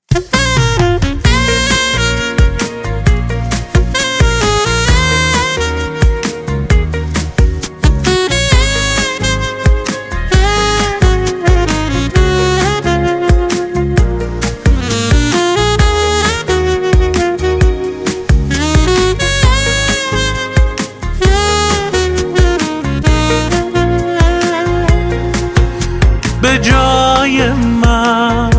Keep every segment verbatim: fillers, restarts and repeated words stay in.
به جای من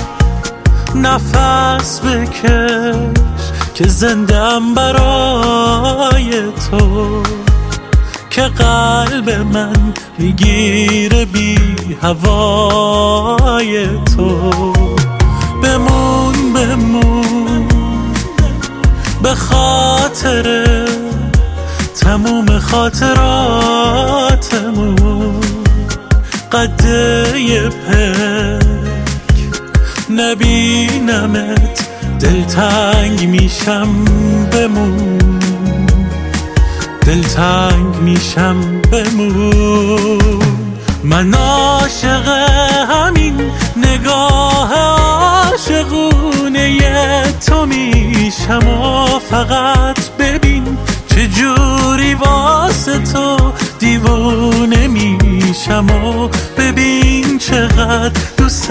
نفس بکش که زندم برای تو، که قلب من میگیره بی هوای تو. بمون بمون به خاطر تموم خاطراتمون، قده پک نبینمت دلتنگ میشم. بمون دلتنگ میشم بمون. من عاشق همین نگاه عاشقونه تو میشم و فقط ببین چجوری واسه تو دیوونه میشم و ببین چقدر دوست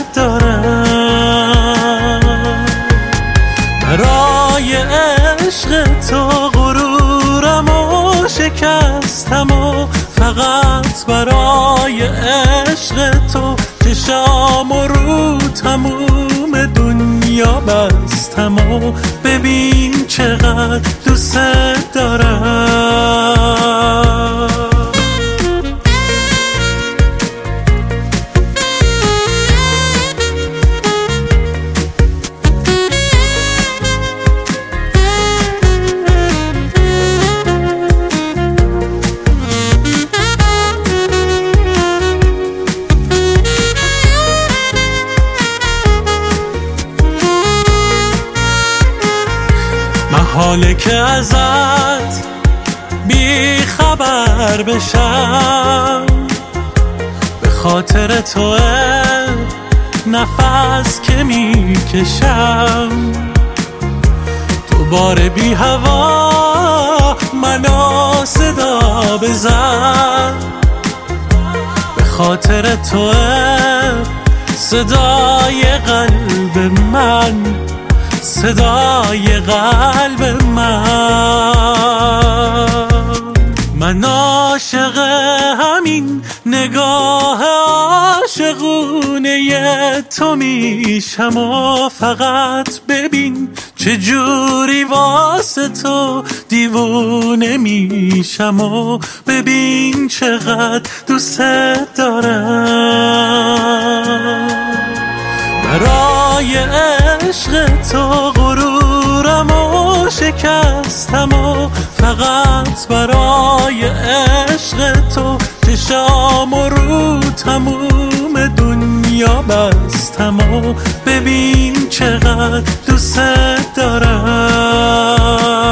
دارم. برای عشق تو غرورم و شکستم و فقط برای عشق تو چشام و رو تموم دنیا بستم و ببین چقدر دوست دارم. محاله که ازت بی خبر بشم، به خاطر تو نفس که میکشم. دوباره بی هوا منو صدا بزن، به خاطر تو صدای قلب من، صدای قلب من. من عاشق همین نگاه عاشقونه تو میشم و فقط ببین چجوری واسه تو دیوونه میشم و ببین چقدر دوست دارم. برای عشق تو غرورم و شکستم و فقط برای عشق تو چشام و رو تموم دنیا بستم و ببین چقدر دوست دارم.